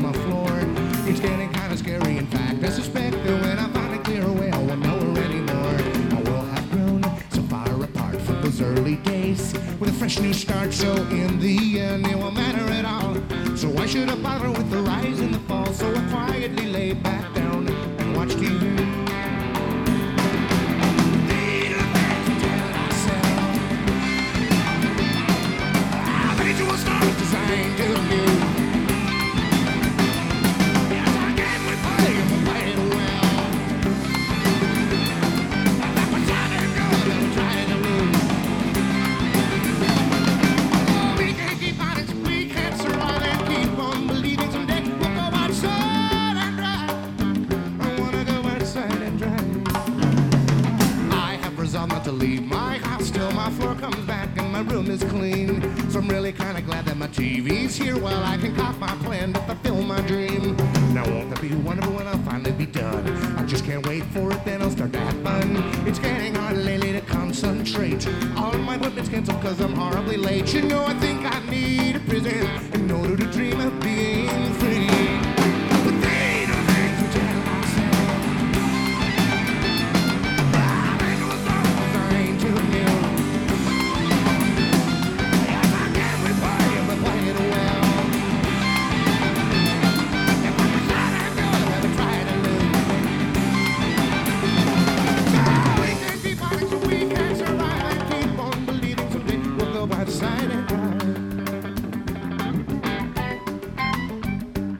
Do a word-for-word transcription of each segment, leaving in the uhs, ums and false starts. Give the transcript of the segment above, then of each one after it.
my floor. It's getting kind of scary, in fact. I suspect that when I finally clear away, I won't know her anymore. I will have grown so far apart from those early days with a fresh new start, so in the end it won't matter at all. So why should I bother with the rise and the fall? So I quietly lay back down and watch T V. Designed to do. Yes, I can we play if we play it well. That was trying to go, that we're trying to lose. Oh, we can't keep on it, we can't survive and keep on believing someday we'll go outside and drive. I wanna go outside and drive. I have resolved not to leave my house till my floor comes back and my room is clean. So I'm really kinda glad that my T V's here while I can cock my plan to fulfill my dream. Now won't that be wonderful when I'll finally be done? I just can't wait for it, then I'll start to have fun. It's getting hard lately to concentrate. All my equipment's canceled cause I'm horribly late. You know I think I need a prison in order to dream of being free. But they don't think to tell myself I think it was all designed to kill. Outside and drive.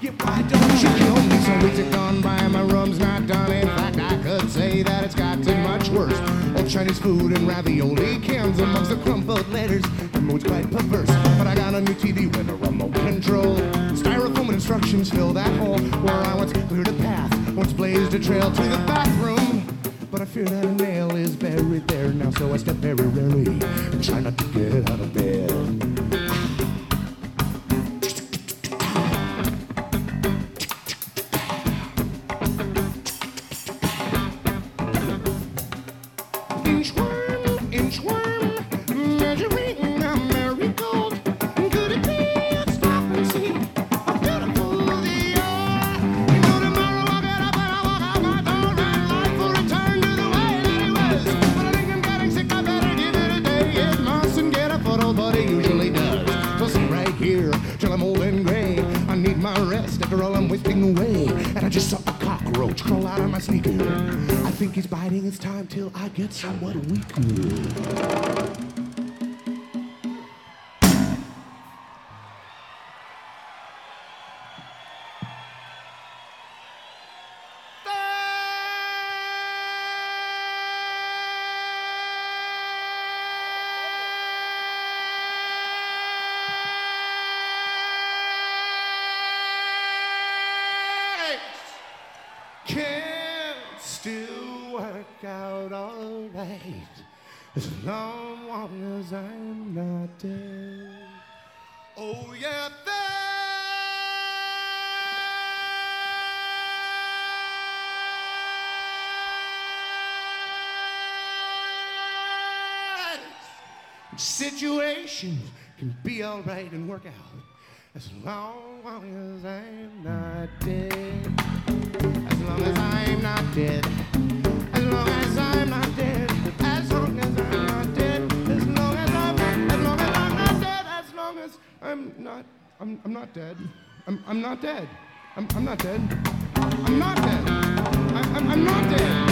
Yeah, why don't you kill me? Some weeks have gone by, my rum's not done. In fact, I could say that it's gotten much worse. Old Chinese food and ravioli cans amongst the crumpled letters. The mood's quite perverse, but I got a new T V with a remote control. Styrofoam and instructions fill that hole where I once cleared a path, once blazed a trail to the bathroom. But I fear that a nail is buried there now, so I step very rarely and try not to get out of bed. Inchworm, inchworm, measuring a marigold. Could it be a stop and see how beautiful they are? You know tomorrow I'll get up and I'll walk out my door and life will return to the way that it was. But I think I'm getting sick, I better give it a day. It mustn't get a photo, but it usually does. So sit right here till I'm old and gray. I need my rest after all I'm wasting away. And I just saw a cockroach crawl out of my sneaker. I think he's biding his time till I get somewhat weaker. Can still work out all right as long as I'm not dead. Oh yeah, that situation can be all right and work out as long as I'm not dead. As long as I'm not dead. As long as I'm not dead. As long as I'm not dead. As long as I'm as long as I'm not dead. As long as I'm not I'm I'm not dead. I'm I'm not dead. I'm I'm not dead. I'm not dead. I'm I'm, I'm not dead.